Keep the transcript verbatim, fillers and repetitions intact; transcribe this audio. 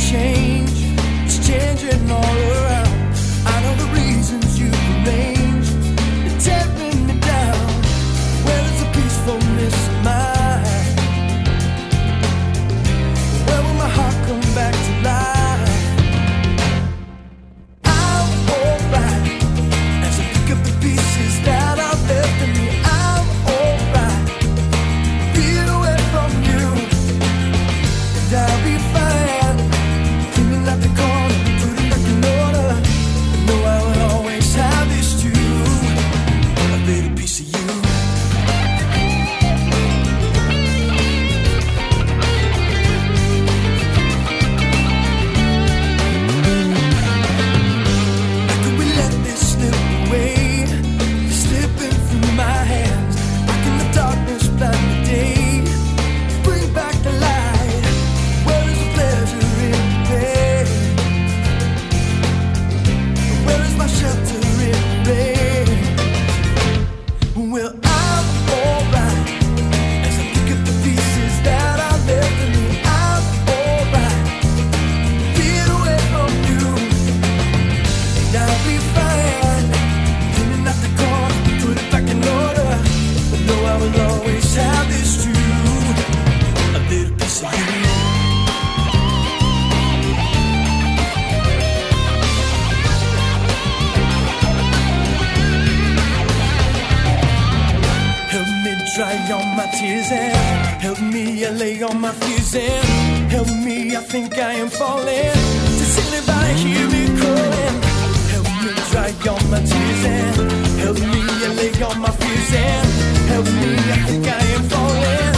change. It's changing all around. I know the reasons you arrange. You're tearing me down. Where is the peacefulness of mine? Where will my heart come back to life? I'm alright as I pick up the pieces that I've left in me. I'm alright, being away from you, and I'll be fine. Cleaning out the corner, putting back in order. I know I will always have this too, a little piece of you. How could we let this slip away? You're slipping through my hands. Back in the darkness, blind the day. Bring back the light. Where is the pleasure in pain? Where is my shelter in rain? Well, I'm alright as I pick up the pieces that I left in me. I'm alright, being away from you, and I'll be fine. Cleaning out the corner, put it back in order. But know I will always have this too, a little piece of you. Help me dry all my tears and help me allay all my fears and help me, I think I am falling. Just sitting by, hear me calling. Help me dry all my tears and help me allay all my fears and help me, I think I am falling.